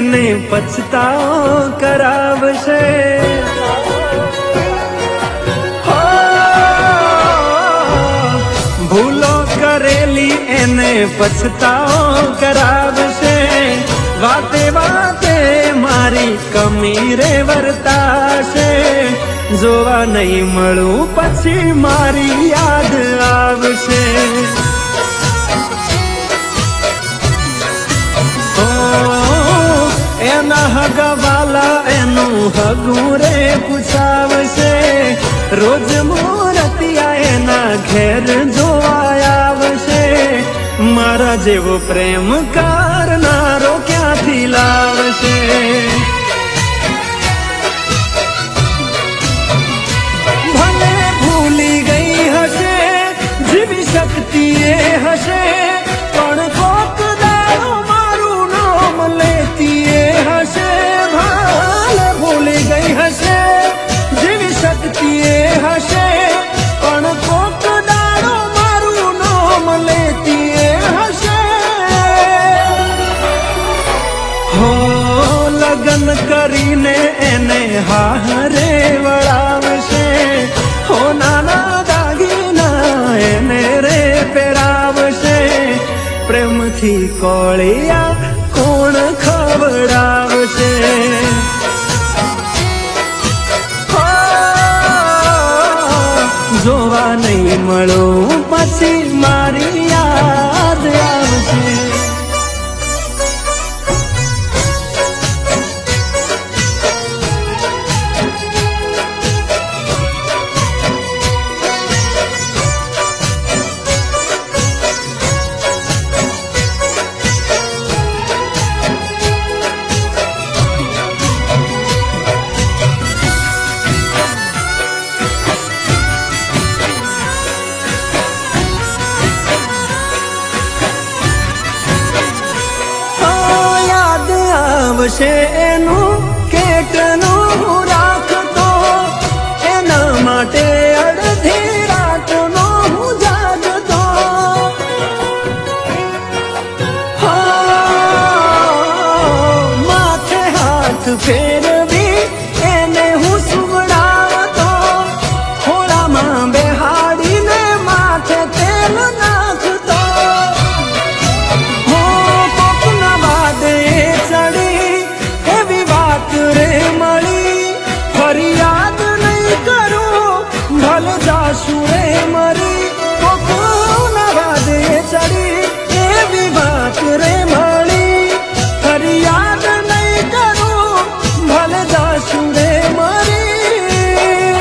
એને પછતાવો કરાવશે. ભૂલો કરેલી એને પછતાવો કરાવશે. વાતે વાતે મારી કમી રે વર્તાશે. જોવા નહીં મળું પછી મારી યાદ આવશે. એના હગવાલા એનું હગું રે પૂછાવશે. રોજ મૂર્તિયા એના ઘેર જોવા આવશે. મારા જેવો પ્રેમ કરનારો ક્યાંથી લાવશે. ભલે ભૂલી ગઈ હશે જીવી શક્તિ એ હશે, પણ કોક દાડો મારું નામ લેતી એ હશે. ભલે ભૂલી ગઈ હશે જીવી શક્તિ એ હશે, પણ કોક દાડો મારું નામ લેતી એ હશે. હો લગન કરીને એને હારે વળાવશે. હો નાના દાગીના એને રે પહેરાવશે. પ્રેમથી કોળિયા કોણ ખવડાવશે. જોવા નહીં મળું પછી મારી યાદ આવશે. આવશે એનું કેટલું રાખતો, એના માટે અડધી રાતનો હું જાગતો. માથે હાથ ફેરવી એને હું સુવડાવતો. ખોળામાં બેહાડીને માથે તેલ નાખતો. કોકના બાદે ચડી એવી વાત રે મળી, ફરિયાદ નહીં કરું ભલે જાશું રે મરી. કોકના બાદે ચડી એવી વાત રે મળી, ફરિયાદ નહીં કરું ભલે જાશું રે મરી.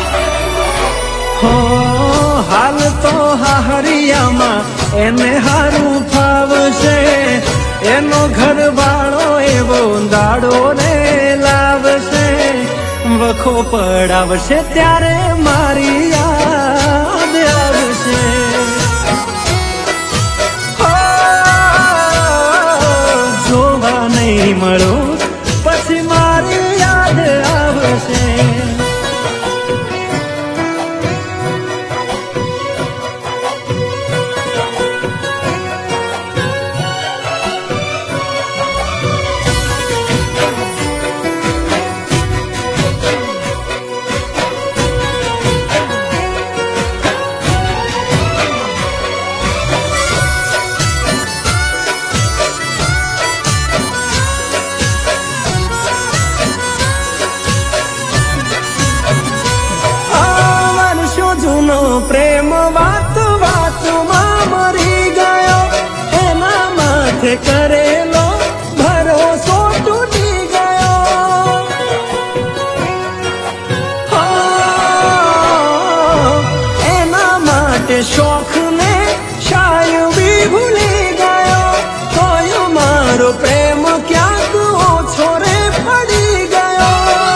હો હાલ તો હાહરિયામાં એને હારું ફાવશે. એનો ઘરવાળો એવો દાડો ને લાવશે. વખો પડાવશે ત્યારે મારી યાદ આવશે. જોવા નહીં મળું પછી મારી યાદ આવશે. પ્રેમ વાત વાતમાં મરી ગયો. એના માથે કરેલો ભરોસો તૂટી ગયો. એના માટે શોખને શાયરી ભૂલી ગયો. તોય મારો પ્રેમ ક્યાંક ઓછો રે પડી ગયો.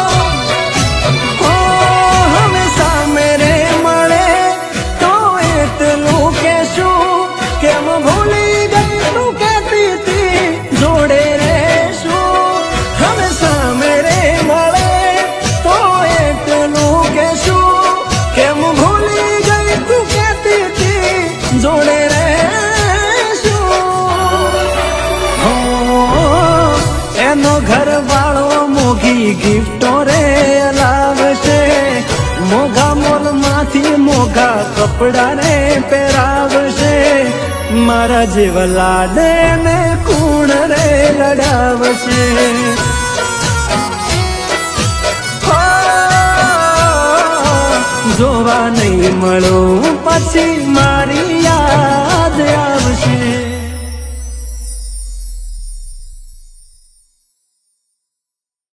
હવે સામે રે મળે તો એટલું કેશું, કેમ ભૂલી ગઈ તું કહેતી હતી જોડે રહેશું. હવે સામે રે મળે તો એટલું કેશું, કેમ ભૂલી ગઈ તું કહેતી હતી જોડે રહેશું. એનો घर वालों मोगी गिफ्टो रे लावशे, मोगा मोल माथी मोगा कपड़ा रे पहरावशे, मारा जेवा लाडे ने कूण रे लड़ावशे। जोवा नहीं मळो पछी मारी याद